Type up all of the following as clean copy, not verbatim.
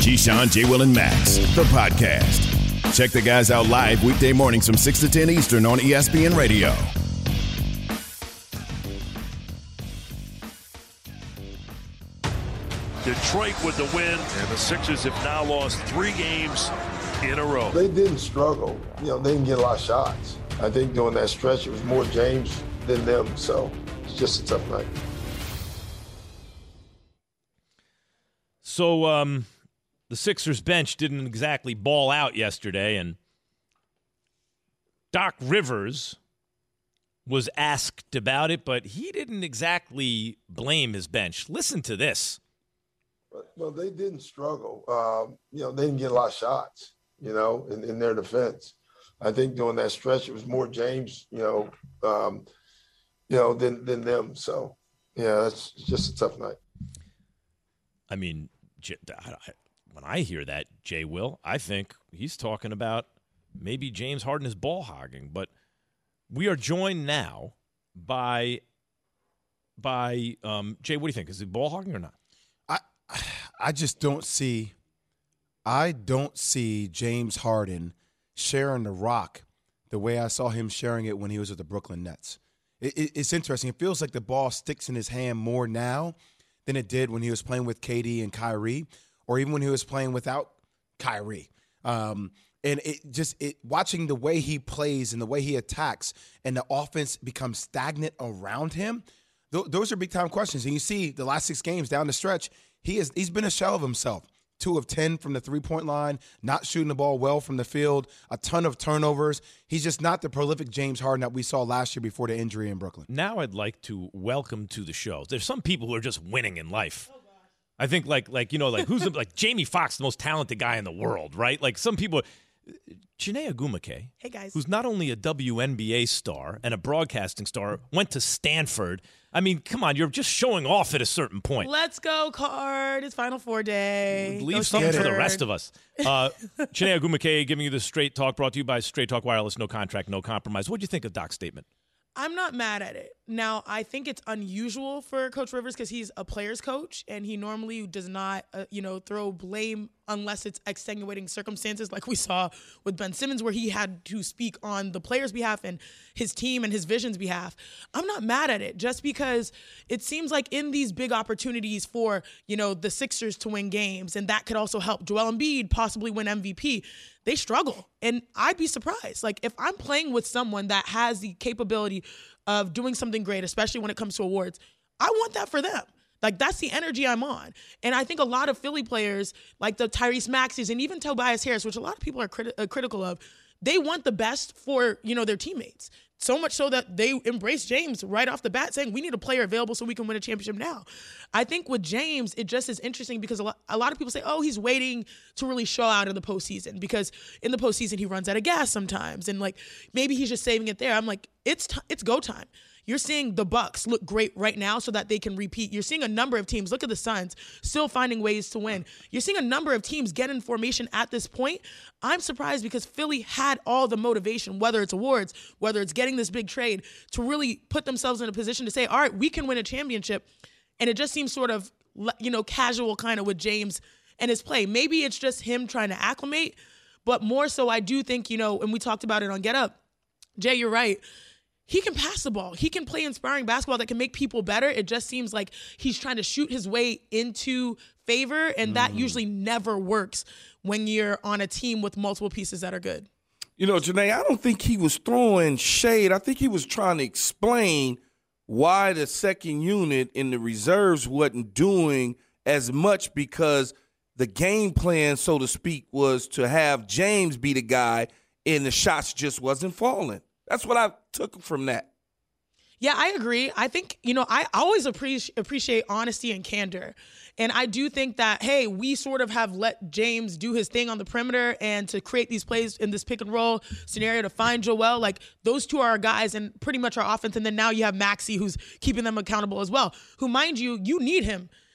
Keyshawn, J. Will, and Max, the podcast. Check the guys out live weekday mornings from 6 to 10 Eastern on ESPN Radio. Detroit with the win, and the Sixers have now lost 3 games in a row. They didn't struggle. They didn't get a lot of shots. I think during that stretch, it was more James than them, so it's just a tough night. So the Sixers bench didn't exactly ball out yesterday, and Doc Rivers was asked about it, but he didn't exactly blame his bench. Listen to this. Well, they didn't struggle. They didn't get a lot of shots, in their defense. I think during that stretch, it was more James, than them. So, yeah, that's just a tough night. I mean, when I hear that, Jay Will, I think he's talking about maybe James Harden is ball hogging. But we are joined now by Jay, what do you think? Is he ball hogging or not? I just don't see James Harden sharing the rock the way I saw him sharing it when he was with the Brooklyn Nets. It's interesting. It feels like the ball sticks in his hand more now than it did when he was playing with KD and Kyrie, or even when he was playing without Kyrie. And watching the way he plays and the way he attacks and the offense becomes stagnant around him, those are big-time questions. And you see the last 6 games down the stretch, he's been a shell of himself. 2 of 10 from the three-point line, not shooting the ball well from the field, a ton of turnovers. He's just not the prolific James Harden that we saw last year before the injury in Brooklyn. Now I'd like to welcome to the show. There's some people who are just winning in life. Oh, I think who's like Jamie Foxx, the most talented guy in the world, right? Like some people. Chiney Ogwumike, hey guys, who's not only a WNBA star and a broadcasting star, went to Stanford. I mean, come on, you're just showing off at a certain point. Let's go, Card. It's Final Four day. Leave something for the rest of us. Chiney Ogwumike giving you the Straight Talk, brought to you by Straight Talk Wireless. No contract, no compromise. What do you think of Doc's statement? I'm not mad at it. Now, I think it's unusual for Coach Rivers because he's a player's coach, and he normally does not, throw blame unless it's extenuating circumstances like we saw with Ben Simmons, where he had to speak on the player's behalf and his team and his vision's behalf. I'm not mad at it just because it seems like in these big opportunities for, the Sixers to win games, and that could also help Joel Embiid possibly win MVP, they struggle. And I'd be surprised. Like, if I'm playing with someone that has the capability of doing something great, especially when it comes to awards, I want that for them. Like, that's the energy I'm on. And I think a lot of Philly players, like the Tyrese Maxeys and even Tobias Harris, which a lot of people are critical of, they want the best for, their teammates. So much so that they embrace James right off the bat, saying we need a player available so we can win a championship now. I think with James, it just is interesting because a lot of people say, oh, he's waiting to really show out in the postseason because in the postseason he runs out of gas sometimes. And maybe he's just saving it there. I'm like, it's go time. You're seeing the Bucks look great right now so that they can repeat. You're seeing a number of teams, look at the Suns, still finding ways to win. You're seeing a number of teams get in formation at this point. I'm surprised because Philly had all the motivation, whether it's awards, whether it's getting this big trade, to really put themselves in a position to say, all right, we can win a championship. And it just seems sort of, casual kind of with James and his play. Maybe it's just him trying to acclimate, but more so I do think, and we talked about it on Get Up. Jay, you're right. He can pass the ball. He can play inspiring basketball that can make people better. It just seems like he's trying to shoot his way into favor, and that usually never works when you're on a team with multiple pieces that are good. Janae, I don't think he was throwing shade. I think he was trying to explain why the second unit in the reserves wasn't doing as much because the game plan, so to speak, was to have James be the guy and the shots just wasn't falling. That's what I took from that. Yeah, I agree. I think, I always appreciate honesty and candor. And I do think that, hey, we sort of have let James do his thing on the perimeter and to create these plays in this pick and roll scenario to find Joel. Like, those two are our guys and pretty much our offense. And then now you have Maxey, who's keeping them accountable as well, who, mind you, you need him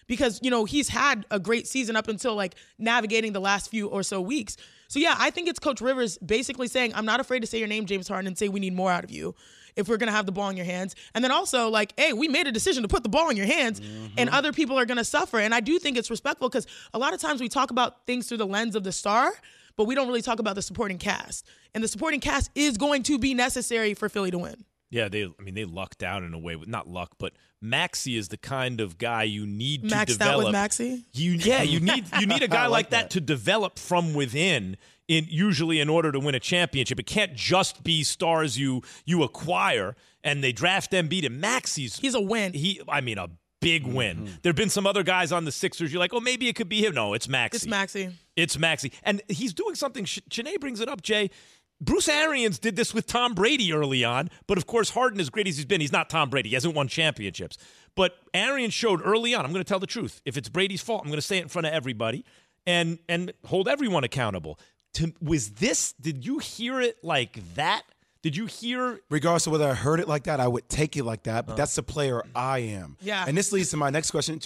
because, he's had a great season up until like navigating the last few or so weeks. So yeah, I think it's Coach Rivers basically saying, I'm not afraid to say your name, James Harden, and say we need more out of you if we're going to have the ball in your hands. And then also like, hey, we made a decision to put the ball in your hands and other people are going to suffer. And I do think it's respectful because a lot of times we talk about things through the lens of the star, but we don't really talk about the supporting cast. And the supporting cast is going to be necessary for Philly to win. Yeah, they lucked out in a way. Not luck, but Maxey is the kind of guy you need to develop. Maxed out with Maxey? You need a guy like that to develop from within, usually in order to win a championship. It can't just be stars you acquire and they draft Embiid. And Maxey's a win. A big win. There have been some other guys on the Sixers. You're like, oh, maybe it could be him. No, it's Maxey. It's Maxey. And he's doing something. Chiney brings it up, Jay. Bruce Arians did this with Tom Brady early on, but of course Harden, as great as he's been, he's not Tom Brady. He hasn't won championships. But Arians showed early on, I'm going to tell the truth. If it's Brady's fault, I'm going to say it in front of everybody and hold everyone accountable. Did you hear it like that? Did you hear? Regardless of whether I heard it like that, I would take it like that, but that's the player I am. Yeah. And this leads to my next question.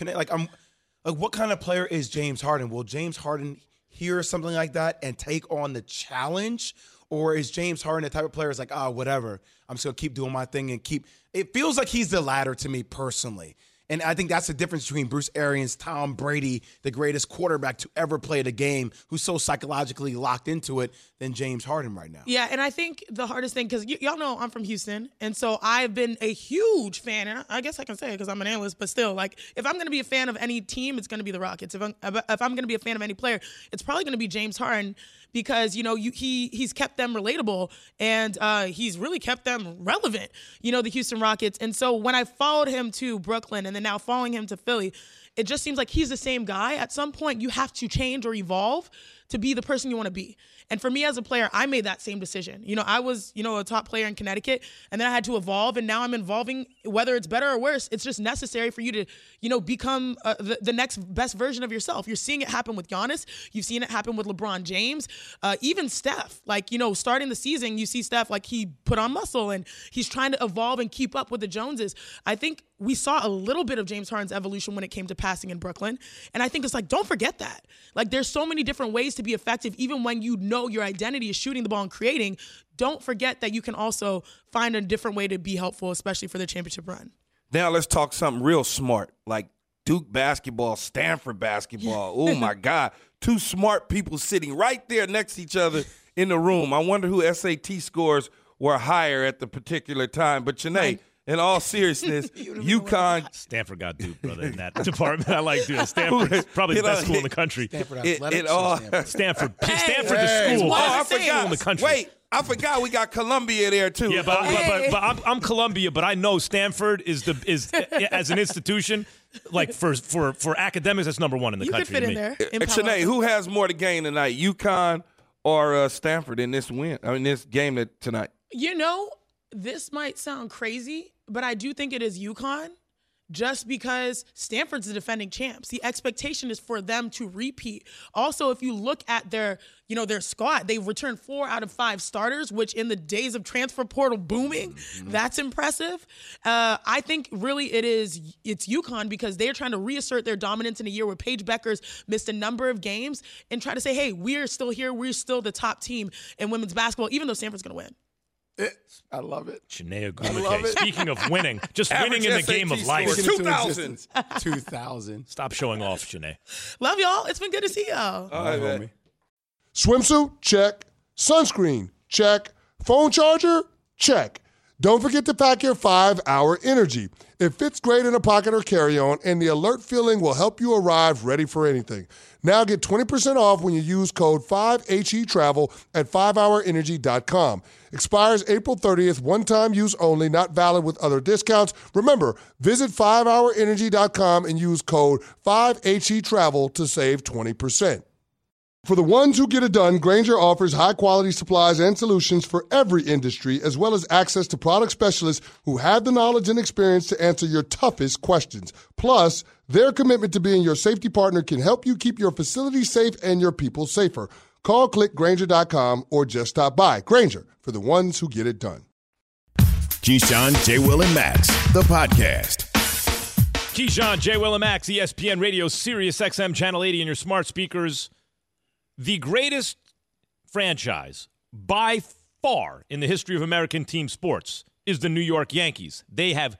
What kind of player is James Harden? Will James Harden hear something like that and take on the challenge? Or is James Harden the type of player that's like, whatever, I'm just going to keep doing my thing and keep – it feels like he's the latter to me personally. And I think that's the difference between Bruce Arians, Tom Brady, the greatest quarterback to ever play the game, who's so psychologically locked into it, than James Harden right now. Yeah, and I think the hardest thing, because y'all know I'm from Houston, and so I've been a huge fan, and I guess I can say it because I'm an analyst, but still, like, if I'm going to be a fan of any team, it's going to be the Rockets. If I'm going to be a fan of any player, it's probably going to be James Harden because, he's kept them relatable, and he's really kept them relevant, the Houston Rockets. And so when I followed him to Brooklyn and then now following him to Philly, it just seems like he's the same guy. At some point, you have to change or evolve to be the person you want to be. And for me as a player, I made that same decision. I was, a top player in Connecticut, and then I had to evolve, and now I'm evolving. Whether it's better or worse, it's just necessary for you to, become the next best version of yourself. You're seeing it happen with Giannis. You've seen it happen with LeBron James. Even Steph, starting the season, you see Steph, he put on muscle, and he's trying to evolve and keep up with the Joneses. I think we saw a little bit of James Harden's evolution when it came to passing in Brooklyn. And I think it's don't forget that. There's so many different ways to be effective, even when your identity is shooting the ball and creating. Don't forget that you can also find a different way to be helpful, especially for the championship run. Now let's talk something real smart, like Duke basketball, Stanford basketball. Oh, my God. Two smart people sitting right there next to each other in the room. I wonder who SAT scores were higher at the particular time. But, Chiney, in all seriousness, UConn. Stanford got Duke, brother, in that department. I like Duke. Stanford's probably the best school in the country. Stanford athletics. Stanford the school. I forgot. In the country. Wait, I forgot we got Columbia there too. Yeah, but I'm Columbia, but I know Stanford is as an institution, for academics, that's number one in the country. You could fit in there. Chiney, who has more to gain tonight, UConn or Stanford in this win? I mean, this game tonight. This might sound crazy, but I do think it is UConn just because Stanford's the defending champs. The expectation is for them to repeat. Also, if you look at their squad, they've returned 4 out of 5 starters, which in the days of transfer portal booming, that's impressive. I think really it's UConn because they're trying to reassert their dominance in a year where Paige Beckers missed a number of games and try to say, hey, we're still here. We're still the top team in women's basketball, even though Stanford's going to win. I love it. Chiney Ogwumike. Speaking of winning, just winning in the game of life. 2000. Stop showing off, Chiney. Love y'all. It's been good to see y'all. All right, man. Swimsuit? Check. Sunscreen? Check. Phone charger? Check. Don't forget to pack your 5-Hour Energy. It fits great in a pocket or carry-on, and the alert feeling will help you arrive ready for anything. Now get 20% off when you use code 5HETRAVEL at 5hourenergy.com. Expires April 30th, one-time use only, not valid with other discounts. Remember, visit 5hourenergy.com and use code 5HETRAVEL to save 20%. For the ones who get it done, Grainger offers high-quality supplies and solutions for every industry, as well as access to product specialists who have the knowledge and experience to answer your toughest questions. Plus, their commitment to being your safety partner can help you keep your facility safe and your people safer. Call, click Grainger.com, or just stop by. Grainger, for the ones who get it done. Keyshawn, J. Will, and Max, the podcast. Keyshawn, J. Will, and Max, ESPN Radio, Sirius XM, Channel 80 in your smart speakers. The greatest franchise by far in the history of American team sports is the New York Yankees. They have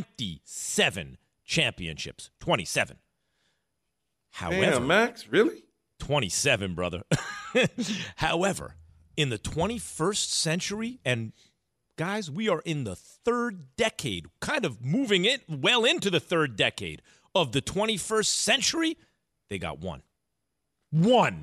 27 championships. 27. However, damn, Max, really? 27, brother. However, in the 21st century, and guys, we are in the third decade, kind of moving it well into the third decade of the 21st century, they got one. One.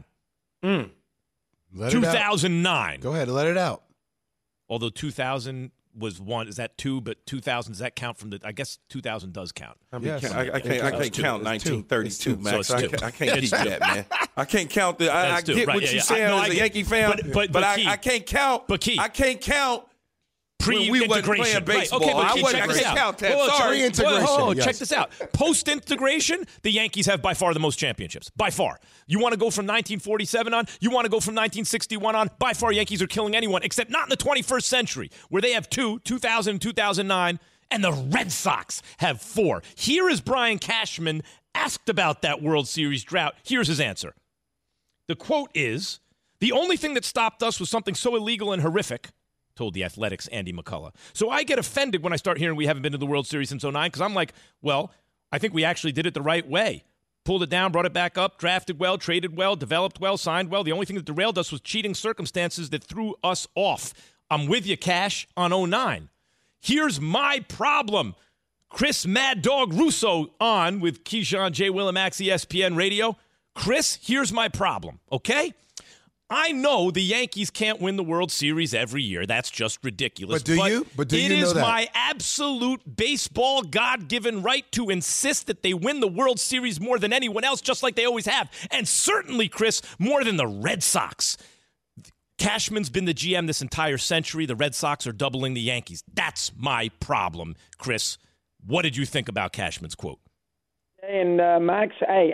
Let 2009. It out. Go ahead, let it out. Although 2000 was one. Is that two? But 2000, does that count from the – I guess 2000 does count. I mean, Yes. I can't count 1932, Max. So it's two. I can't give you that, man. I can't count the. I That's two. get Right, what yeah, you're yeah. saying No, as I a get- Yankee fan, but Key, I can't count. But Key. I can't count when we wasn't Pre-integration. playing baseball. Right. Okay, but I Key, wasn't. check I this can't out. count that. Hold on, Sorry. Pre-integration. Hold on, yes. check this out. Post-integration, the Yankees have by far the most championships. By far. You want to go from 1947 on? You want to go from 1961 on? By far, Yankees are killing anyone, except not in the 21st century, where they have 2, 2000 and 2009, and the Red Sox have 4. Here is Brian Cashman asked about that World Series drought. Here's his answer. The quote is, "The only thing that stopped us was something so illegal and horrific," told the Athletics' Andy McCullough. So I get offended when I start hearing we haven't been to the World Series since 09, because I'm like, well, I think we actually did it the right way. Pulled it down, brought it back up, drafted well, traded well, developed well, signed well. The only thing that derailed us was cheating circumstances that threw us off. I'm with you, Cash, on 09. Here's my problem. Chris Mad Dog Russo on with Keyshawn, J. Will, and Max, ESPN Radio. Chris, here's my problem, okay? I know the Yankees can't win the World Series every year. That's just ridiculous. But do you? But do you know It is that? my absolute baseball God-given right to insist that they win the World Series more than anyone else, just like they always have. And certainly, Chris, more than the Red Sox. Cashman's been the GM this entire century. The Red Sox are doubling the Yankees. That's my problem, Chris. What did you think about Cashman's quote? And Max, hey,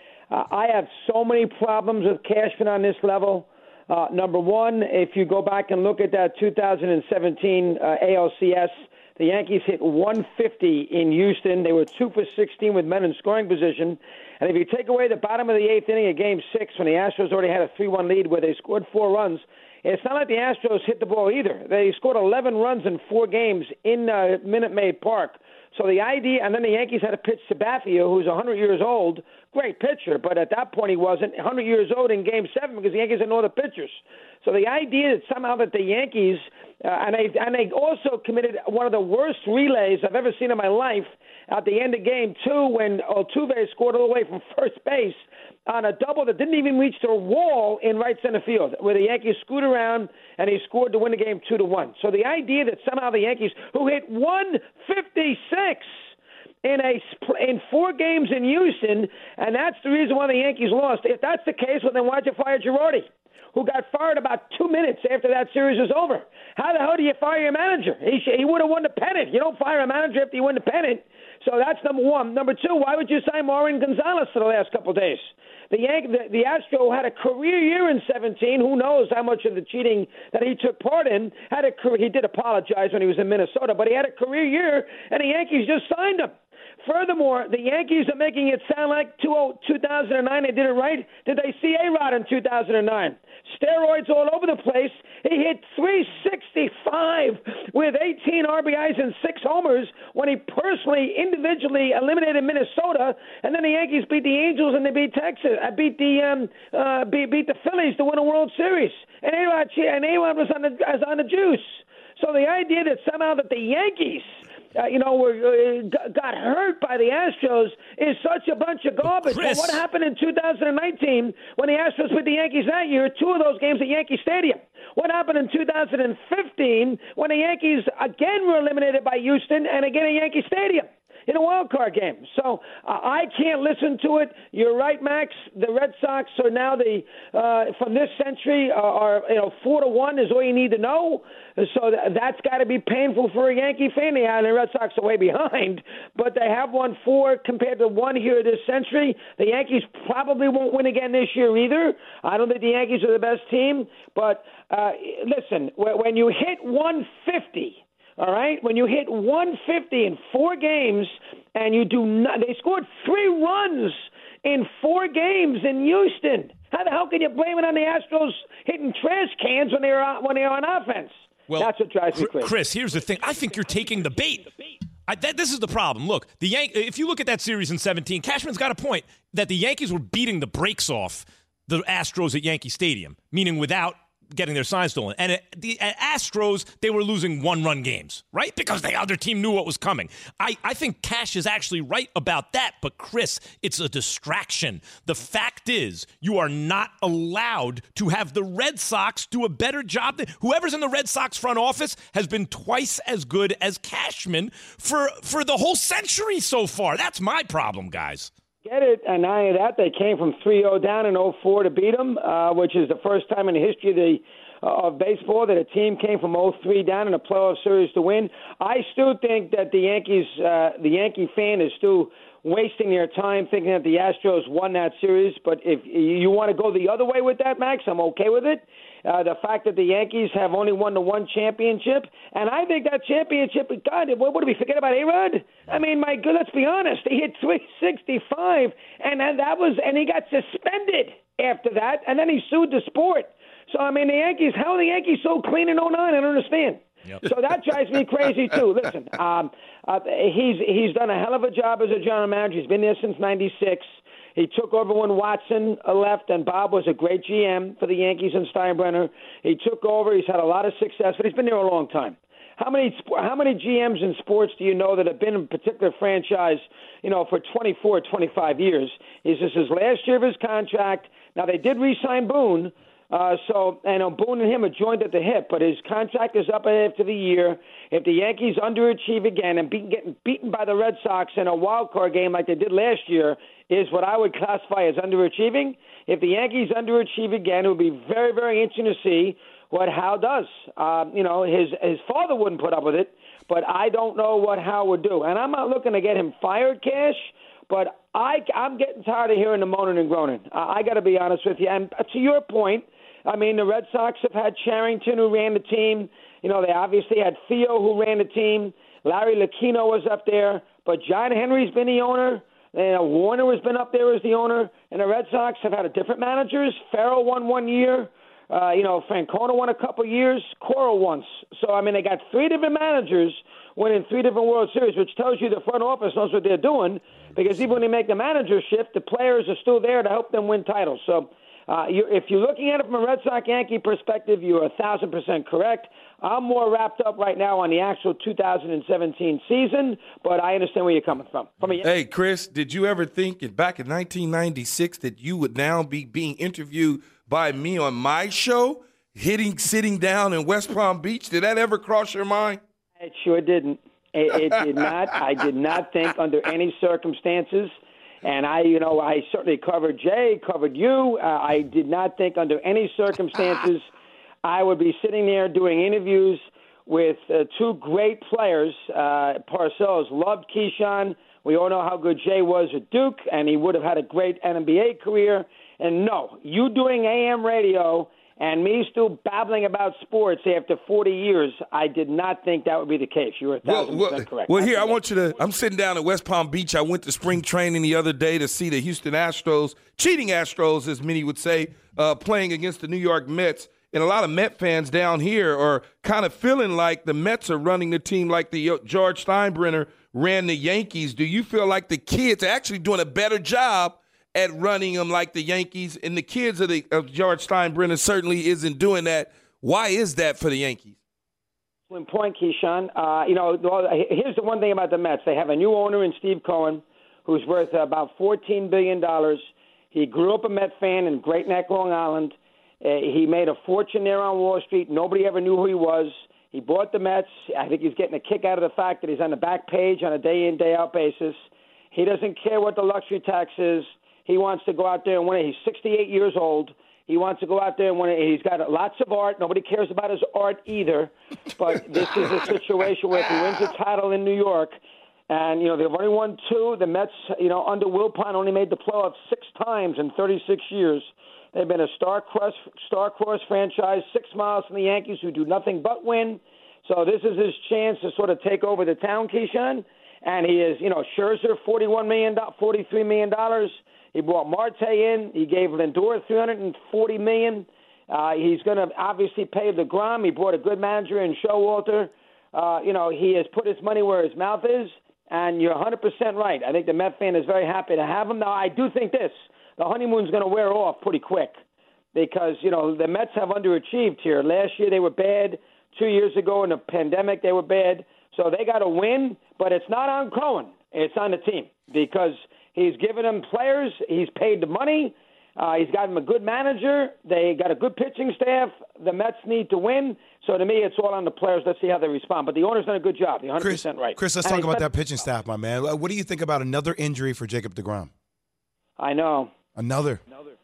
I have so many problems with Cashman on this level. Number one, if you go back and look at that 2017 ALCS, the Yankees hit 150 in Houston. They were 2 for 16 with men in scoring position. And if you take away the bottom of the 8th inning of Game 6, when the Astros already had a 3-1 lead where they scored 4 runs, it's not like the Astros hit the ball either. They scored 11 runs in 4 games in Minute Maid Park. So the idea, and then the Yankees had to pitch Sabathia, who's 100 years old, great pitcher, but at that point he wasn't, 100 years old in Game 7 because the Yankees had no other pitchers. So the idea that somehow that the Yankees, and they also committed one of the worst relays I've ever seen in my life at the end of Game 2 when Altuve scored all the way from first base on a double that didn't even reach the wall in right center field, where the Yankees screwed around and he scored to win the game 2-1. So the idea that somehow the Yankees, who hit 156 in 4 games in Houston, and that's the reason why the Yankees lost. If that's the case, well, then why'd you fire Girardi, who got fired about 2 minutes after that series was over? How the hell do you fire your manager? He would have won the pennant. You don't fire a manager after you win the pennant. So that's number one. Number two, why would you sign Maureen Gonzalez for the last couple of days? The Astro had a career year in 17. Who knows how much of the cheating that he took part in? He did apologize when he was in Minnesota, but he had a career year, and the Yankees just signed him. Furthermore, the Yankees are making it sound like 2009 they did it right. Did they see A-Rod in 2009? Steroids all over the place. He hit 365 with 18 RBIs and 6 homers when he personally, individually eliminated Minnesota, and then the Yankees beat the Angels and they beat Texas. Beat the Phillies to win a World Series. And A-Rod was on the juice. So the idea that somehow that the Yankees got hurt by the Astros is such a bunch of garbage. Well, what happened in 2019 when the Astros beat the Yankees that year? 2 of those games at Yankee Stadium. What happened in 2015 when the Yankees again were eliminated by Houston and again at Yankee Stadium in a wild card game? So I can't listen to it. You're right, Max. The Red Sox are now from this century are 4-1 is all you need to know. So that's got to be painful for a Yankee fan. The Red Sox are way behind, but they have won 4 compared to 1 here this century. The Yankees probably won't win again this year either. I don't think the Yankees are the best team, but listen, when you hit 150 All right, when you hit 150 in 4 games and you do not, they scored 3 runs in 4 games in Houston. How the hell can you blame it on the Astros hitting trash cans when they're on offense? Well, that's what drives me crazy. Chris, here's the thing. I think you're taking the bait. This is the problem. Look, if you look at that series in 17, Cashman's got a point that the Yankees were beating the brakes off the Astros at Yankee Stadium, meaning without getting their sign stolen. And at Astros, they were losing 1-run games, right? Because the other team knew what was coming. I think Cash is actually right about that. But, Chris, it's a distraction. The fact is, you are not allowed to have the Red Sox do a better job. Whoever's in the Red Sox front office has been twice as good as Cashman for the whole century so far. That's my problem, guys. Get it, and not only that, they came from 3-0 down in 04 to beat them, which is the first time in the history of baseball that a team came from 0-3 down in a playoff series to win. I still think that the Yankee fan is still wasting their time thinking that the Astros won that series. But if you want to go the other way with that, Max, I'm okay with it. The fact that the Yankees have only won the 1 championship, and I think that championship, God, what did we forget about A-Rod? I mean, my God, let's be honest. He hit 365, and he got suspended after that, and then he sued the sport. So, I mean, how are the Yankees so clean in 09? I don't understand. Yep. So that drives me crazy, too. Listen, he's done a hell of a job as a general manager. He's been there since 96. He took over when Watson left, and Bob was a great GM for the Yankees and Steinbrenner. He took over. He's had a lot of success, but he's been there a long time. How many GMs in sports do you know that have been in a particular franchise, for 24, 25 years? This is his last year of his contract. Now, they did re-sign Boone. Boone and him are joined at the hip, but his contract is up after the year. If the Yankees underachieve again and getting beaten by the Red Sox in a wild card game like they did last year is what I would classify as underachieving. If the Yankees underachieve again, it would be very, very interesting to see what Hal does. His father wouldn't put up with it, but I don't know what Hal would do. And I'm not looking to get him fired, Cash, but I'm getting tired of hearing the moaning and groaning. I got to be honest with you. And to your point, I mean, the Red Sox have had Charrington, who ran the team. They obviously had Theo, who ran the team. Larry Lucchino was up there. But John Henry's been the owner. Warner has been up there as the owner. And the Red Sox have had different managers. Farrell won 1 year. Francona won a couple years. Cora once. So, I mean, they got 3 different managers winning 3 different World Series, which tells you the front office knows what they're doing. Because even when they make the manager shift, the players are still there to help them win titles. So, if you're looking at it from a Red Sox-Yankee perspective, you're 1,000% correct. I'm more wrapped up right now on the actual 2017 season, but I understand where you're coming from. Hey, Chris, did you ever think back in 1996 that you would now be being interviewed by me on my show, sitting down in West Palm Beach? Did that ever cross your mind? It sure didn't. It did not. I did not think under any circumstances. And I certainly covered Jay, covered you. I did not think under any circumstances I would be sitting there doing interviews with 2 great players. Parcells loved Keyshawn. We all know how good Jay was at Duke, and he would have had a great NBA career. And no, you doing AM radio and me still babbling about sports after 40 years, I did not think that would be the case. You were 1,000% correct. Well, here, I want you to – I'm sitting down at West Palm Beach. I went to spring training the other day to see the Houston Astros, cheating Astros, as many would say, playing against the New York Mets. And a lot of Met fans down here are kind of feeling like the Mets are running the team like the George Steinbrenner ran the Yankees. Do you feel like the kids are actually doing a better job at running them like the Yankees, and the kids of George Steinbrenner certainly isn't doing that? Why is that for the Yankees? Excellent point, Keyshawn. Here's the one thing about the Mets. They have a new owner in Steve Cohen, who's worth about $14 billion. He grew up a Met fan in Great Neck, Long Island. He made a fortune there on Wall Street. Nobody ever knew who he was. He bought the Mets. I think he's getting a kick out of the fact that he's on the back page on a day-in, day-out basis. He doesn't care what the luxury tax is. He wants to go out there and win it. He's 68 years old. He wants to go out there and win it. He's got lots of art. Nobody cares about his art either. But this is a situation where if he wins a title in New York, and, they've only won 2. The Mets, under Wilpon only made the playoffs 6 times in 36 years. They've been a star-crossed franchise, 6 miles from the Yankees, who do nothing but win. So this is his chance to sort of take over the town, Keyshawn. And he is, Scherzer, $43 million. He brought Marte in. He gave Lindor $340 million. He's going to obviously pay DeGrom. He brought a good manager in Showalter. He has put his money where his mouth is. And you're 100% right. I think the Met fan is very happy to have him. Now, I do think this. The honeymoon's going to wear off pretty quick because, the Mets have underachieved here. Last year they were bad. 2 years ago in the pandemic they were bad. So they got to win, but it's not on Cohen. It's on the team because he's given them players. He's paid the money. He's got them a good manager. They got a good pitching staff. The Mets need to win. So to me, it's all on the players. Let's see how they respond. But the owner's done a good job. You're 100% right. Chris, let's talk about that pitching staff, my man. What do you think about another injury for Jacob deGrom? I know. Another.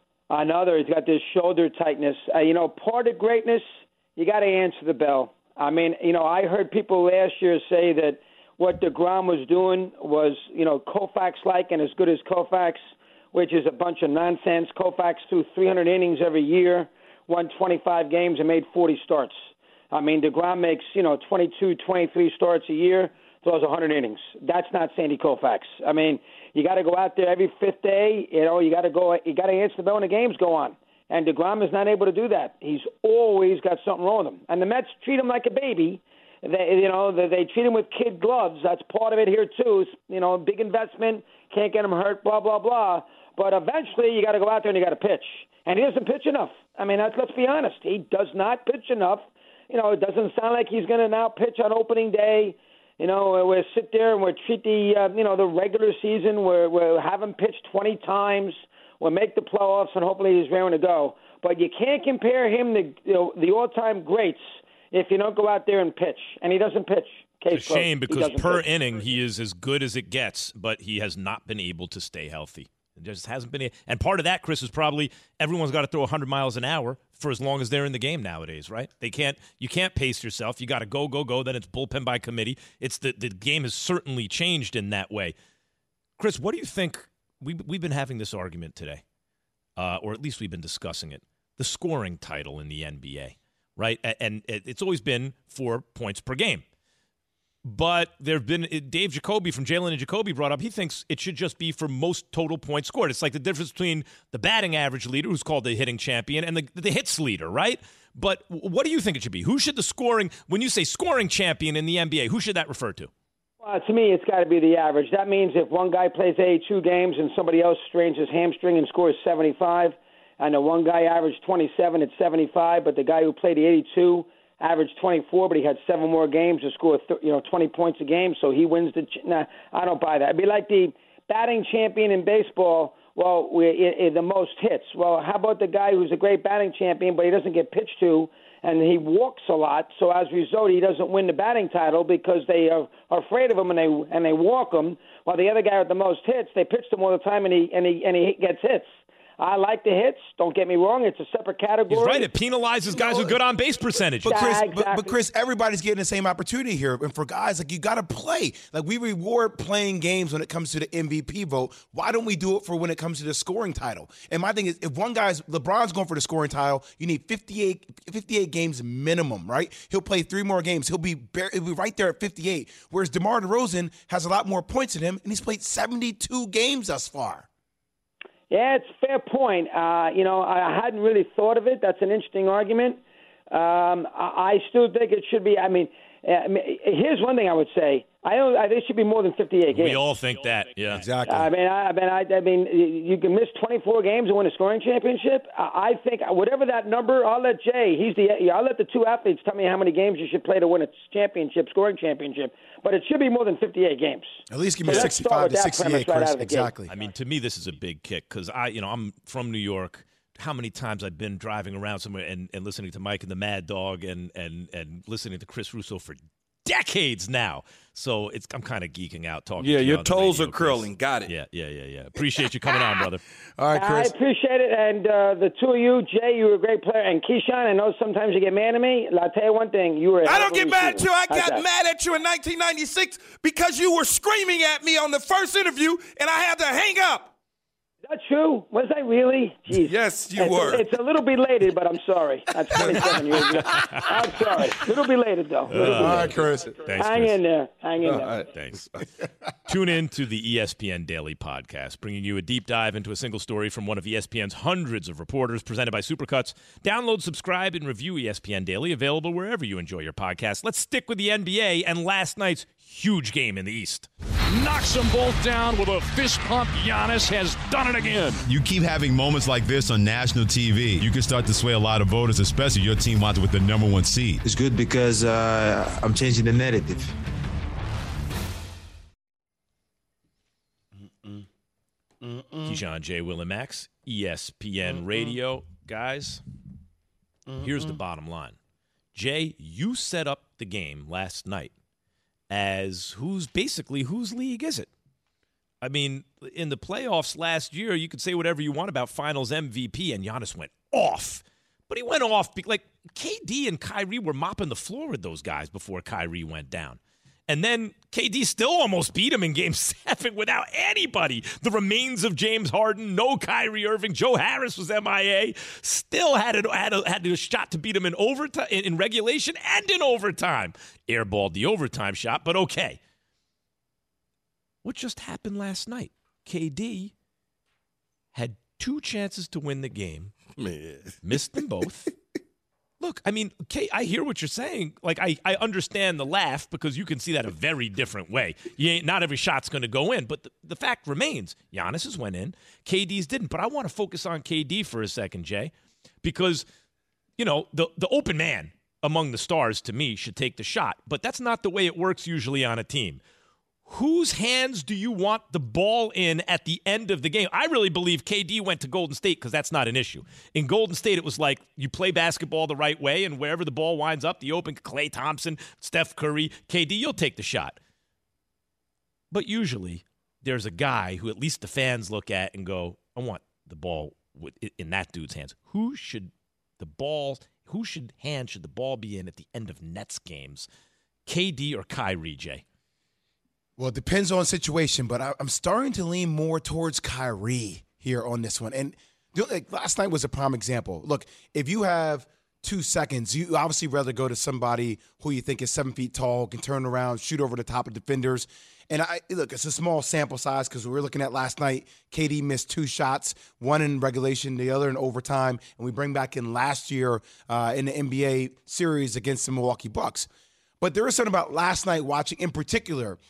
He's got this shoulder tightness. Part of greatness, you got to answer the bell. I mean, I heard people last year say that what deGrom was doing was, Koufax-like and as good as Koufax, which is a bunch of nonsense. Koufax threw 300 innings every year, won 25 games, and made 40 starts. I mean, deGrom makes, 22, 23 starts a year, throws 100 innings. That's not Sandy Koufax. I mean, you got to go out there every fifth day. You got to answer the bell when the games go on. And deGrom is not able to do that. He's always got something wrong with him. And the Mets treat him like a baby. They treat him with kid gloves. That's part of it here, too. Big investment, can't get him hurt, blah, blah, blah. But eventually you got to go out there and you got to pitch. And he doesn't pitch enough. I mean, let's be honest. He does not pitch enough. It doesn't sound like he's going to now pitch on opening day. We'll sit there and we'll treat the regular season. We'll have him pitch 20 times. We'll make the playoffs, and hopefully he's raring to go. But you can't compare him to the all-time greats if you don't go out there and pitch. And he doesn't pitch. It's a shame because per inning he is as good as it gets, but he has not been able to stay healthy. It just hasn't been. And part of that, Chris, is probably everyone's got to throw 100 miles an hour for as long as they're in the game nowadays, right? You can't pace yourself. You got to go. Then it's bullpen by committee. The game has certainly changed in that way. Chris, what do you think? We've been having this argument today, or at least we've been discussing it. The scoring title in the NBA, right? And it's always been 4 points per game. But there have been Dave Jacoby from Jalen and Jacoby brought up, he thinks it should just be for most total points scored. It's like the difference between the batting average leader, who's called the hitting champion, and the hits leader, right? But what do you think it should be? Who should when you say scoring champion in the NBA, who should that refer to? Well, to me, it's got to be the average. That means if one guy plays 82 games and somebody else strains his hamstring and scores 75, and the one guy averaged 27 at 75, but the guy who played the 82 averaged 24, but he had 7 more games to score 20 points a game, so he wins the I don't buy that. It'd be like the batting champion in baseball, the most hits. Well, how about the guy who's a great batting champion, but he doesn't get pitched to, and he walks a lot, so as a result, he doesn't win the batting title because they are afraid of him and they walk him, while the other guy with the most hits, they pitch him all the time and he gets hits. I like the hits. Don't get me wrong. It's a separate category. He's right. It penalizes guys with good on-base percentage. But Chris, everybody's getting the same opportunity here. And for guys, you got to play. We reward playing games when it comes to the MVP vote. Why don't we do it for when it comes to the scoring title? And my thing is, if LeBron's going for the scoring title, you need 58 games minimum, right? He'll play 3 more games. He'll be right there at 58. Whereas DeMar DeRozan has a lot more points than him, and he's played 72 games thus far. Yeah, it's a fair point. I hadn't really thought of it. That's an interesting argument. I still think it should be. Here's one thing I would say. I think it should be more than 58 games. We all think that. Yeah, exactly. I mean, you can miss 24 games and win a scoring championship. I think whatever that number, I'll let Jay. I'll let the 2 athletes tell me how many games you should play to win a championship, scoring championship. But it should be more than 58 games. At least give me 65 to 68, Chris. Exactly. I mean, to me, this is a big kick because I'm from New York. How many times I've been driving around somewhere and listening to Mike and the Mad Dog and listening to Chris Russo for decades now. So I'm kind of geeking out talking to you. Yeah, your toes radio, are curling. Chris. Got it. Yeah. Appreciate you coming on, brother. All right, Chris. I appreciate it. And the 2 of you, Jay, you were a great player. And Keyshawn, I know sometimes you get mad at me. I'll tell you one thing. I don't get mad at you. I got mad at you in 1996 because you were screaming at me on the first interview, and I had to hang up. that true? Was I really? Jeez. Yes, you were. It's a little belated, but I'm sorry. That's 27 years ago. I'm sorry. A little belated, though. All right, Chris. Thanks, Hang Chris. in there. Hang in there. right. Thanks. Tune in to the ESPN Daily Podcast, bringing you a deep dive into a single story from one of ESPN's hundreds of reporters, presented by Supercuts. Download, subscribe, and review ESPN Daily, available wherever you enjoy your podcast. Let's stick with the NBA and last night's huge game in the East. Knocks them both down with a fist pump. Giannis has done it again. You keep having moments like this on national TV, you can start to sway a lot of voters, especially your team winds up with the number 1 seed. It's good because I'm changing the narrative. Keyshawn, J. Will, and Max, ESPN Radio. Guys, here's the bottom line. Jay, you set up the game last night as whose league is it? I mean, in the playoffs last year, you could say whatever you want about finals MVP, and Giannis went off. But he went off, like KD and Kyrie were mopping the floor with those guys before Kyrie went down. And then KD still almost beat him in Game 7 without anybody. The remains of James Harden, no Kyrie Irving. Joe Harris was MIA. Still had a shot to beat him in overtime, in regulation and in overtime. Airballed the overtime shot, but okay. What just happened last night? KD had 2 chances to win the game. Man. Missed them both. Look, I mean, I hear what you're saying. Like, I understand the laugh because you can see that a very different way. Not every shot's going to go in, but the fact remains, Giannis's went in, KD's didn't. But I want to focus on KD for a second, Jay, because, the open man among the stars, to me, should take the shot. But that's not the way it works usually on a team. Whose hands do you want the ball in at the end of the game? I really believe KD went to Golden State because that's not an issue. In Golden State, it was like you play basketball the right way, and wherever the ball winds up, the open Klay Thompson, Steph Curry, KD, you'll take the shot. But usually, there's a guy who at least the fans look at and go, I want the ball in that dude's hands. Whose hand should the ball be in at the end of Nets games? KD or Kyrie, Jay? Well, it depends on situation, but I'm starting to lean more towards Kyrie here on this one. And last night was a prime example. Look, if you have 2 seconds, you obviously rather go to somebody who you think is 7 feet tall, can turn around, shoot over the top of defenders. And look, it's a small sample size because we were looking at last night, KD missed 2 shots, one in regulation, the other in overtime, and we bring back in last year in the NBA series against the Milwaukee Bucks. But there is something about last night watching in particular,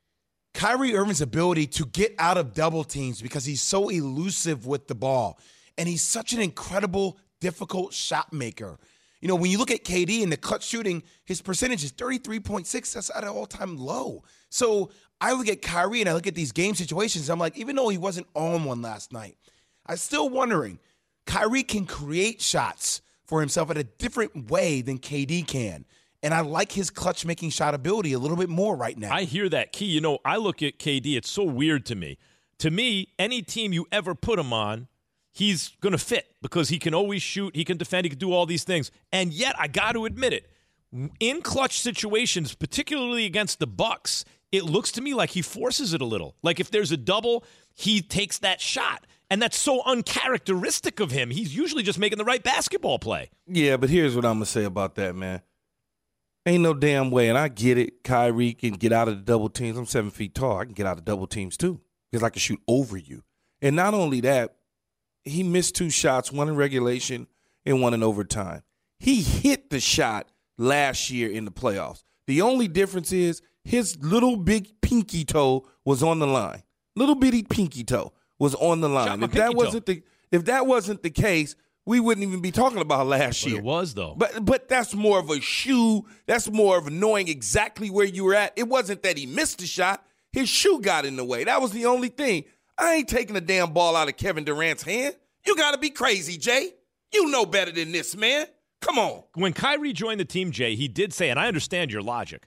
Kyrie Irving's ability to get out of double teams because he's so elusive with the ball. And he's such an incredible, difficult shot maker. When you look at KD and the clutch shooting, his percentage is 33.6. That's at an all-time low. So I look at Kyrie and I look at these game situations. And I'm like, even though he wasn't on one last night, I'm still wondering, Kyrie can create shots for himself in a different way than KD can. And I like his clutch-making shot ability a little bit more right now. I hear that, Key. I look at KD. It's so weird to me. To me, any team you ever put him on, he's going to fit because he can always shoot, he can defend, he can do all these things. And yet, I got to admit it, in clutch situations, particularly against the Bucks, it looks to me like he forces it a little. Like if there's a double, he takes that shot. And that's so uncharacteristic of him. He's usually just making the right basketball play. Yeah, but here's what I'm going to say about that, man. Ain't no damn way, and I get it, Kyrie can get out of the double teams. I'm 7 feet tall. I can get out of double teams too because I can shoot over you. And not only that, he missed 2 shots, one in regulation and one in overtime. He hit the shot last year in the playoffs. The only difference is his little big pinky toe was on the line. Little bitty pinky toe was on the line. If that wasn't the case, we wouldn't even be talking about last year. It was, though. But that's more of a shoe. That's more of knowing exactly where you were at. It wasn't that he missed the shot. His shoe got in the way. That was the only thing. I ain't taking a damn ball out of Kevin Durant's hand. You got to be crazy, Jay. You know better than this, man. Come on. When Kyrie joined the team, Jay, he did say, and I understand your logic,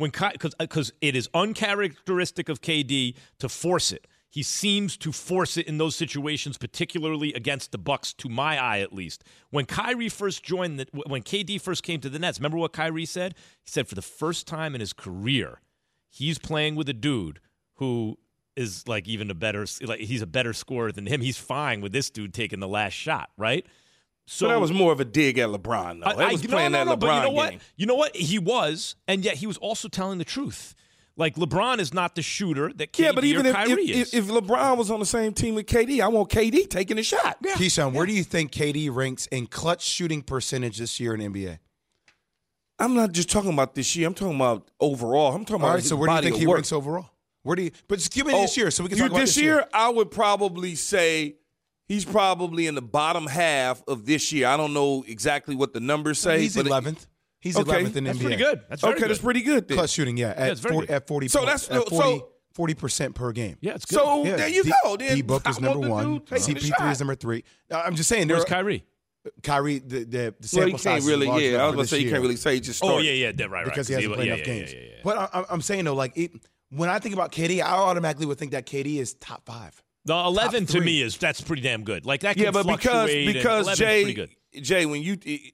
because it is uncharacteristic of KD to force it. He seems to force it in those situations, particularly against the Bucks, to my eye at least. When KD first came to the Nets, remember what Kyrie said? He said for the first time in his career, he's playing with a dude who is like even a better, like he's a better scorer than him. He's fine with this dude taking the last shot, right? So that was more of a dig at LeBron, though. That was playing that LeBron but you know what? game. You know what? He was, and yet he was also telling the truth. Like, LeBron is not the shooter that KD but even or Kyrie is. If LeBron was on the same team with KD, I want KD taking a shot. Yeah. Keyshawn, where do you think KD ranks in clutch shooting percentage this year in the NBA? I'm not just talking about this year. I'm talking about overall. I'm talking about his so where do you think he ranks overall? Where do you? But just give me this year so we can talk about this year. I would probably say he's probably in the bottom half of this year. I don't know exactly what the numbers say. He's 11th. He's 11th in the NBA. That's pretty good. That's very good. That's pretty good. Then. Clutch shooting, at 40. So that's 40% per game. Yeah, it's good. So there you go. D-Book is number 1. CP3 is number 3. I'm just saying. Where's Kyrie? Kyrie, the sample size really, is large enough I was going to say year. you can't really say he just started. Right. Because he hasn't played enough games. But I'm saying, though, like, when I think about KD, I automatically would think that KD is top 5. The 11 to me that's pretty damn good. Like that can but fluctuate. because Jay, when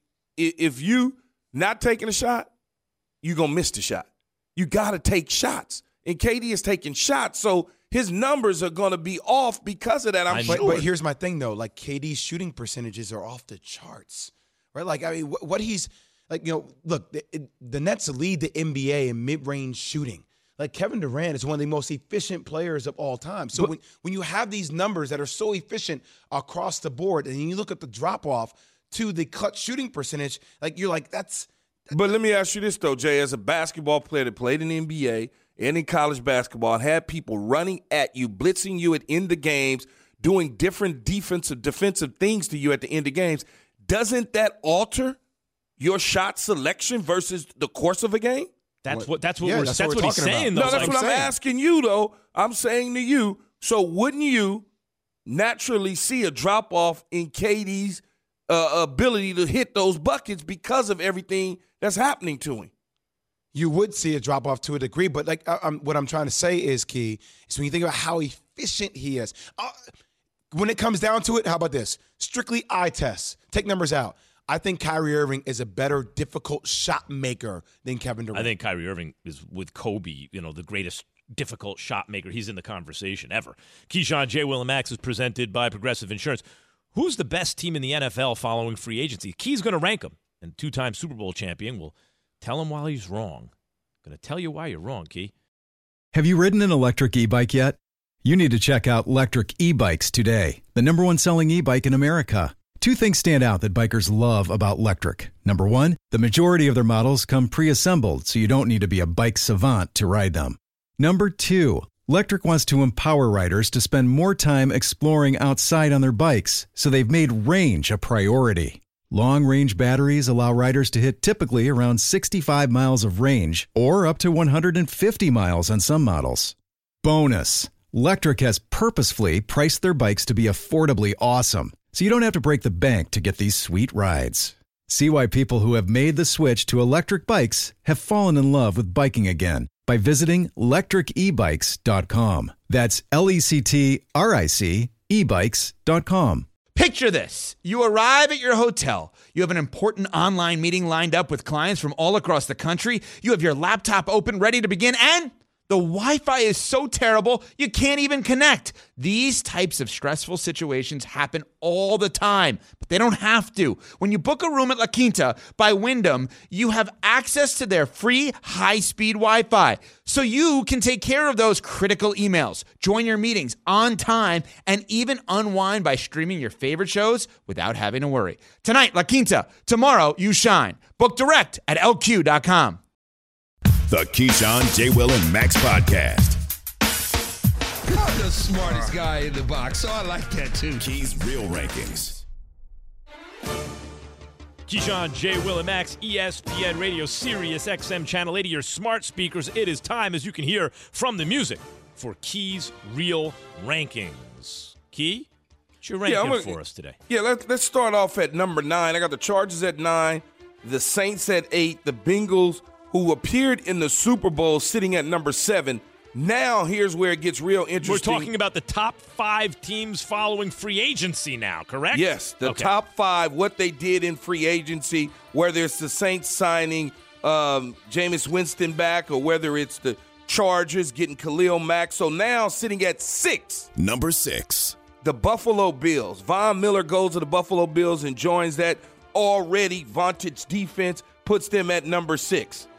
if you not taking a shot, you're going to miss the shot. You got to take shots. And KD is taking shots, so his numbers are going to be off because of that, I'm sure. But here's my thing, though. Like, KD's shooting percentages are off the charts, right? Like, I mean, what he's – like, look, the Nets lead the NBA in mid-range shooting. Like, Kevin Durant is one of the most efficient players of all time. So when you have these numbers that are so efficient across the board, and you look at the drop-off to the clutch shooting percentage, like, you're like, that's – But let me ask you this, though, Jay. As a basketball player that played in the NBA and in college basketball and had people running at you, blitzing you at end of games, doing different defensive things to you at the end of games, doesn't that alter your shot selection versus the course of a game? That's what he's saying, though. No, that's what I'm asking you, though. I'm saying to you, so wouldn't you naturally see a drop-off in KD's ability to hit those buckets because of everything that's happening to him? You would see a drop-off to a degree, but like what I'm trying to say is, Key, is when you think about how efficient he is. When it comes down to it, how about this? Strictly eye tests. Take numbers out. I think Kyrie Irving is a better difficult shot maker than Kevin Durant. I think Kyrie Irving is, with Kobe, the greatest difficult shot maker. He's in the conversation ever. Keyshawn, J. Will, and Max is presented by Progressive Insurance. Who's the best team in the NFL following free agency? Key's going to rank them, and two-time Super Bowl champion will tell him why he's wrong. Going to tell you why you're wrong, Key. Have you ridden an electric e-bike yet? You need to check out Electric E-Bikes today, the #1 selling e-bike in America. Two things stand out that bikers love about Electric. Number one, the majority of their models come pre-assembled, so you don't need to be a bike savant to ride them. Number two, Electric wants to empower riders to spend more time exploring outside on their bikes, so they've made range a priority. Long-range batteries allow riders to hit typically around 65 miles of range, or up to 150 miles on some models. Bonus, Electric has purposefully priced their bikes to be affordably awesome, so you don't have to break the bank to get these sweet rides. See why people who have made the switch to electric bikes have fallen in love with biking again by visiting lectricebikes.com. That's LECTRIC ebikes.com. Picture this. You arrive at your hotel. You have an important online meeting lined up with clients from all across the country. You have your laptop open, ready to begin, and the Wi-Fi is so terrible, you can't even connect. These types of stressful situations happen all the time, but they don't have to. When you book a room at La Quinta by Wyndham, you have access to their free high-speed Wi-Fi, so you can take care of those critical emails, join your meetings on time, and even unwind by streaming your favorite shows without having to worry. Tonight, La Quinta. Tomorrow, you shine. Book direct at LQ.com. The Keyshawn, J. Will, and Max podcast. I'm the smartest guy in the box, so I like that too. Key's Real Rankings. Keyshawn, J. Will, and Max, ESPN Radio, Sirius XM Channel 80, your smart speakers. It is time, as you can hear from the music, for Key's Real Rankings. Key, what's your ranking for us today? Yeah, let's start off at number 9. I got the Chargers at 9, the Saints at 8, the Bengals, who appeared in the Super Bowl, sitting at number 7. Now, here's where it gets real interesting. We're talking about the top 5 teams following free agency now, correct? Yes, the top 5, what they did in free agency, whether it's the Saints signing Jameis Winston back or whether it's the Chargers getting Khalil Mack. So now sitting at 6. Number 6. The Buffalo Bills. Von Miller goes to the Buffalo Bills and joins that already vaunted defense, puts them at number 6.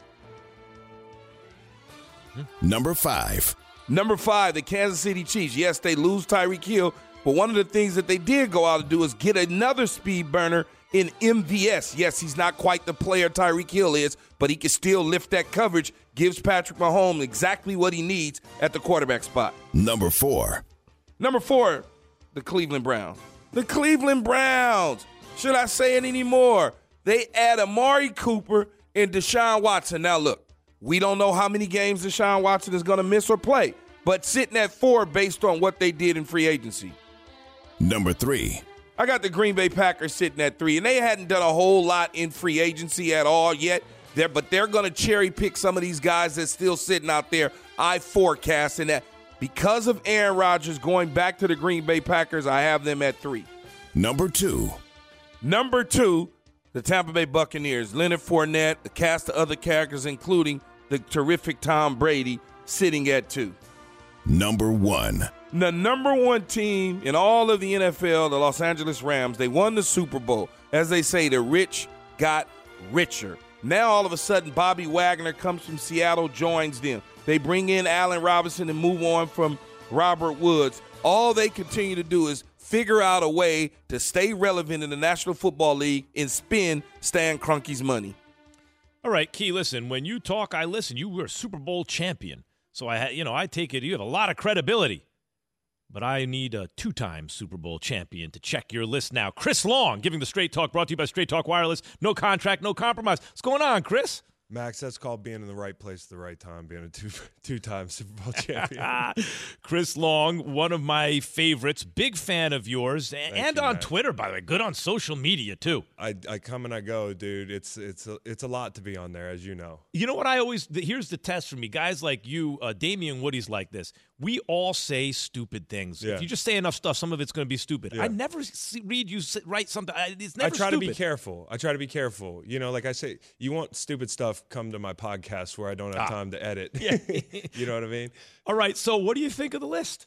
Number 5. Number 5, the Kansas City Chiefs. Yes, they lose Tyreek Hill, but one of the things that they did go out and do is get another speed burner in MVS. Yes, he's not quite the player Tyreek Hill is, but he can still lift that coverage, gives Patrick Mahomes exactly what he needs at the quarterback spot. Number 4. Number 4, the Cleveland Browns. The Cleveland Browns. Should I say it anymore? They add Amari Cooper and Deshaun Watson. Now, look, we don't know how many games Deshaun Watson is going to miss or play, but sitting at 4 based on what they did in free agency. Number 3. I got the Green Bay Packers sitting at 3, and they hadn't done a whole lot in free agency at all yet. But they're going to cherry pick some of these guys that's still sitting out there. I forecast, and that because of Aaron Rodgers going back to the Green Bay Packers, I have them at 3. Number 2. Number 2, the Tampa Bay Buccaneers. Leonard Fournette, a cast of other characters, including the terrific Tom Brady, sitting at 2. Number 1. The number 1 team in all of the NFL, the Los Angeles Rams, they won the Super Bowl. As they say, the rich got richer. Now, all of a sudden, Bobby Wagner comes from Seattle, joins them. They bring in Allen Robinson and move on from Robert Woods. All they continue to do is figure out a way to stay relevant in the National Football League and spend Stan Kroenke's money. All right, Key, listen, when you talk, I listen. You were a Super Bowl champion. So, I take it you have a lot of credibility. But I need a 2-time Super Bowl champion to check your list now. Chris Long, giving the Straight Talk, brought to you by Straight Talk Wireless. No contract, no compromise. What's going on, Chris? Max, that's called being in the right place at the right time, being a two-time Super Bowl champion. Chris Long, one of my favorites, big fan of yours, and you, on Max. Twitter, by the way, good on social media, too. I come and I go, dude. It's a lot to be on there, as you know. You know what here's the test for me. Guys like you, Damian Woody's like this. We all say stupid things. Yeah. If you just say enough stuff, some of it's going to be stupid. Yeah. I never read you write something. It's never I try stupid. to be careful. You know, like I say, you want stupid stuff, come to my podcast where I don't have time to edit. Yeah. You know what I mean? All right, so what do you think of the list?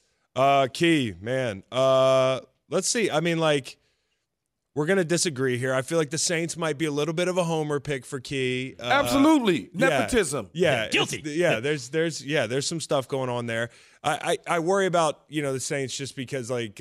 Key, man. Let's see. I mean, like, we're going to disagree here. I feel like the Saints might be a little bit of a homer pick for Key. Absolutely. Nepotism. Yeah. Guilty. There's some stuff going on there. I worry about, the Saints just because, like,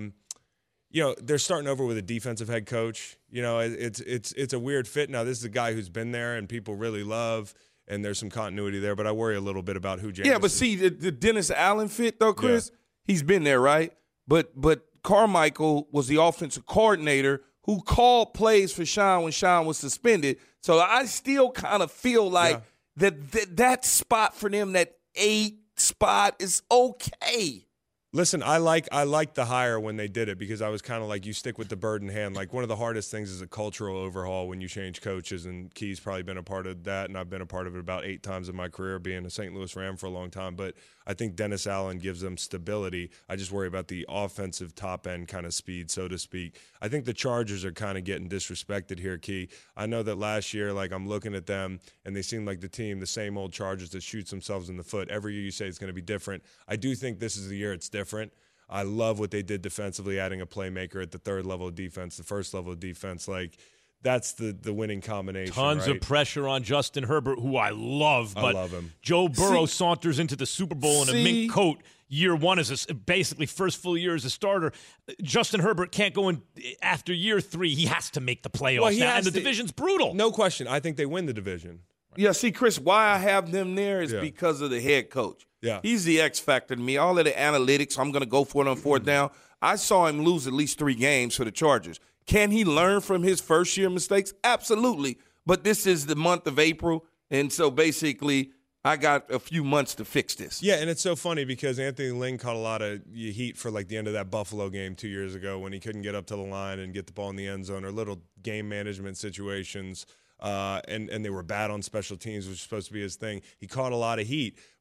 they're starting over with a defensive head coach. It's a weird fit. Now, this is a guy who's been there and people really love, and there's some continuity there, but I worry a little bit about who Jameis is. Yeah, but see, the Dennis Allen fit, though, Chris, he's been there, right? But Carmichael was the offensive coordinator who called plays for Sean when Sean was suspended. So I still kind of feel like that spot for them, that 8 spot, is okay. Listen, I like the hire when they did it because I was kind of like, you stick with the bird in hand. Like, one of the hardest things is a cultural overhaul when you change coaches, and Key's probably been a part of that, and I've been a part of it about 8 times in my career, being a St. Louis Ram for a long time. But I think Dennis Allen gives them stability. I just worry about the offensive top-end kind of speed, so to speak. I think the Chargers are kind of getting disrespected here, Key. I know that last year, like, I'm looking at them, and they seem like the same old Chargers that shoots themselves in the foot. Every year you say it's going to be different. I do think this is the year it's different. I love what they did defensively, adding a playmaker at the 3rd level of defense, the 1st level of defense. Like, that's the winning combination. Tons of pressure on Justin Herbert, who I love. But I love him. Joe Burrow saunters into the Super Bowl in a mink coat. Year 1 is basically first full year as a starter. Justin Herbert can't go in after year 3. He has to make the playoffs now, and the division's brutal. No question. I think they win the division. Yeah, see, Chris, why I have them there is because of the head coach. Yeah. He's the X factor to me. All of the analytics, I'm going to go for it on 4th down. I saw him lose at least 3 games for the Chargers. Can he learn from his first-year mistakes? Absolutely. But this is the month of April, and so basically I got a few months to fix this. Yeah, and it's so funny because Anthony Lynn caught a lot of heat for, like, the end of that Buffalo game 2 years ago when he couldn't get up to the line and get the ball in the end zone, or little game management situations. And they were bad on special teams, which was supposed to be his thing. He caught a lot of heat.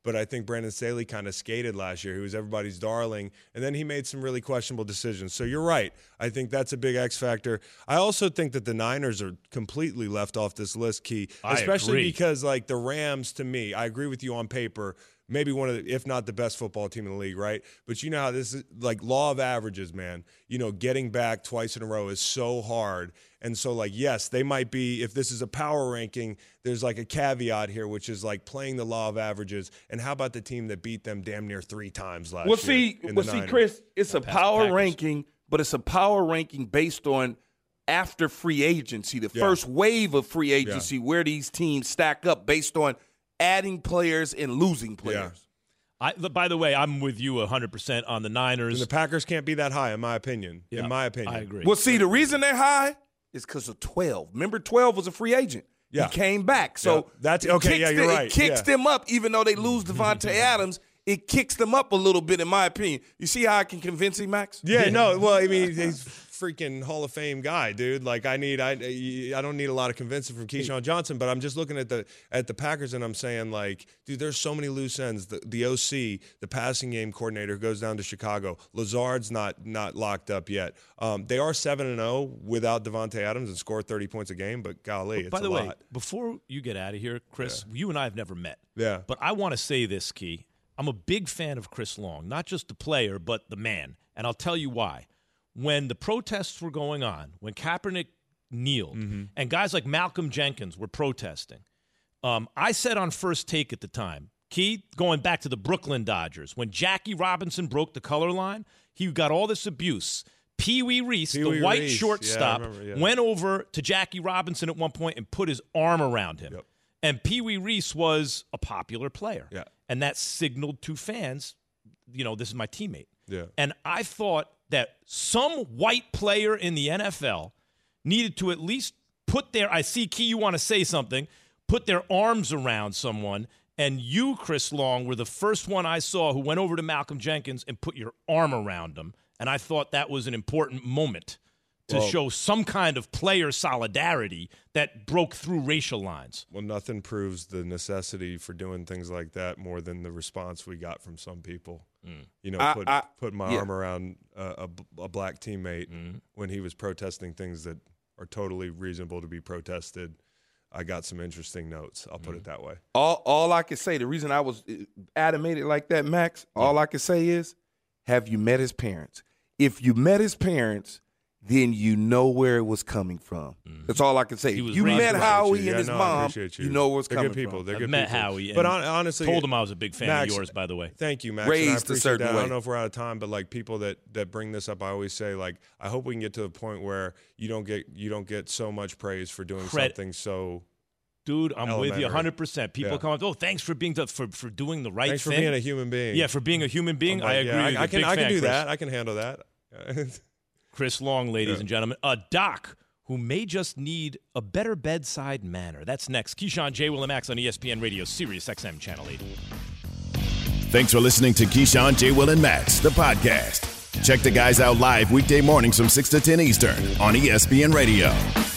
but I think Brandon Staley kind of skated last year. He was everybody's darling, and then he made some really questionable decisions. So you're right. I think that's a big X factor. I also think that the Niners are completely left off this list, Key, especially because, like, the Rams, to me, I agree with you on paper, maybe one of the, if not the best football team in the league, right? But you know how this is, like, law of averages, man. You know, getting back twice in a row is so hard. And so, like, yes, they might be, if this is a power ranking, there's like a caveat here, which is like playing the law of averages. And how about the team that beat them damn near 3 times last year? See, Chris, it's a power ranking, but it's a power ranking based on after free agency, the first wave of free agency, where these teams stack up based on adding players and losing players. By the way, I'm with you 100% on the Niners. And the Packers can't be that high, in my opinion. Yeah, in my opinion. I agree. Well, see, the reason they're high is because of 12. Remember, 12 was a free agent. Yeah. He came back. So that's okay. Yeah, you're right. It kicks them up, even though they lose Devontae Adams. It kicks them up a little bit, in my opinion. You see how I can convince him, Max? Yeah, no. Well, I mean, he's freaking Hall of Fame guy, dude. Like, I don't need a lot of convincing from Keyshawn Johnson, but I'm just looking at the Packers and I'm saying, like, dude, there's so many loose ends. The OC, the passing game coordinator who goes down to Chicago, Lazard's not locked up yet. They are 7-0 without Devontae Adams and score 30 points a game, but golly, it's a lot. By the way, before you get out of here, Chris, you and I have never met. Yeah. But I want to say this, Key. I'm a big fan of Chris Long, not just the player, but the man. And I'll tell you why. When the protests were going on, when Kaepernick kneeled, and guys like Malcolm Jenkins were protesting, I said on First Take at the time, Key, going back to the Brooklyn Dodgers, when Jackie Robinson broke the color line, he got all this abuse. Pee Wee Reese, the white shortstop, went over to Jackie Robinson at one point and put his arm around him. Yep. And Pee Wee Reese was a popular player. Yeah. And that signaled to fans, you know, this is my teammate. Yeah. And I thought that some white player in the NFL needed to at least put their, I see, Key, you want to say something, put their arms around someone. And you, Chris Long, were the first one I saw who went over to Malcolm Jenkins and put your arm around him. And I thought that was an important moment to show some kind of player solidarity that broke through racial lines. Well, nothing proves the necessity for doing things like that more than the response we got from some people. You know, put my arm around a black teammate when he was protesting things that are totally reasonable to be protested. I got some interesting notes. I'll put it that way. All I can say, the reason I was animated like that, Max, all I can say is, have you met his parents? If you met his parents, then you know where it was coming from. That's all I can say. You met Howie and his mom, you know where it's coming from. They're good people. Met Howie. But honestly, told him I was a big fan of yours, by the way. Thank you, Max. Raised a certain way. I don't know if we're out of time, but like people that bring this up, I always say, like, I hope we can get to the point where you don't get so much praise for doing something so. Dude, I'm with you 100%. People come up, thanks for being for doing the right thing. Thanks for being a human being. Yeah, for being a human being. I agree. Yeah, I can do that. I can handle that. Chris Long, ladies and gentlemen, a doc who may just need a better bedside manner. That's next. Keyshawn, J. Will, and Max on ESPN Radio, Sirius XM Channel 80. Thanks for listening to Keyshawn, J. Will, and Max, the podcast. Check the guys out live weekday mornings from 6 to 10 Eastern on ESPN Radio.